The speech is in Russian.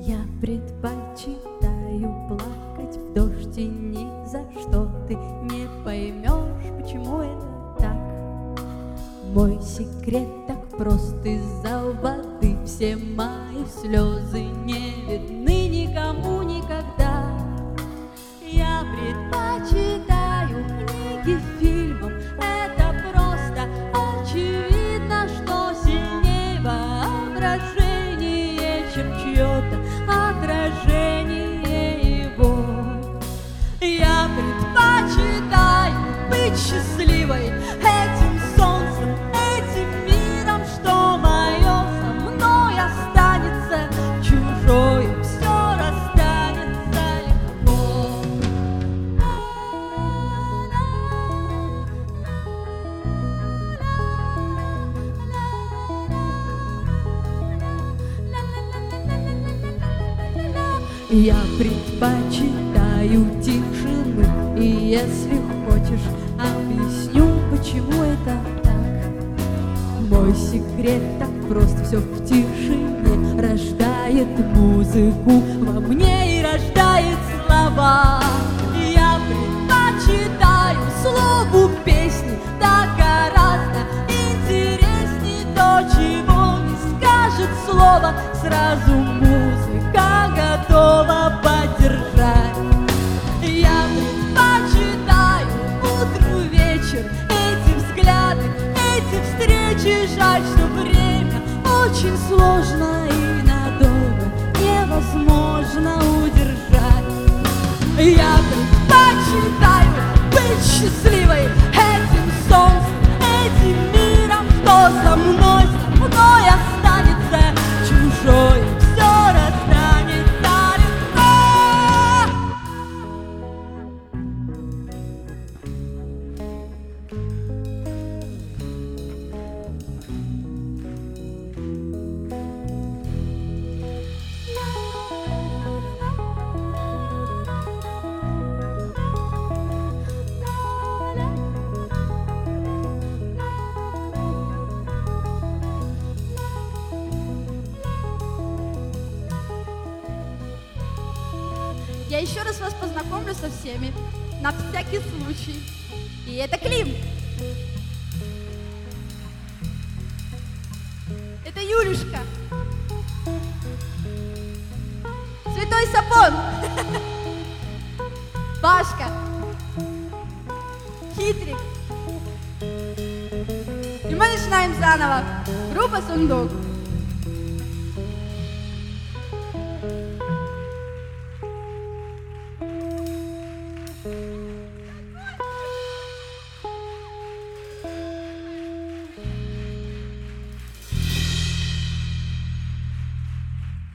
Я предпочитаю плакать в дождь, и ни за что ты не поймешь, почему это так. Мой секрет так прост: из-за воды все мои слезы не видны никому никогда. Я предпочитаю книги фильмам, это просто очевидно, что сильнее воображение, чем чье-то отражение его. Я предпочитаю быть счастливой этим солнцем, этим миром, что мое со мной останется, чужое все расстанется легко. Я предпочитаю тишину, и если хочешь, объясню, почему это так. Мой секрет так прост: все в тишине рождает музыку во мне и рождает слова. Я предпочитаю слову песни, так гораздо интереснее то, чего не скажет слово, сразу музыка готова поддержать. Я предпочитаю утро, вечер, эти взгляды, эти встречи. Жаль, что время очень сложно и надолго невозможно удержать. Я предпочитаю быть счастливой этим солнцем, этим миром, что со мной останется, чужое все расстанется легко. Я еще раз вас познакомлю со всеми, на всякий случай. И это Клим. Это Юлюшка. Святой Сапон. Пашка. Хитрик. И мы начинаем заново. Группа «Сундук».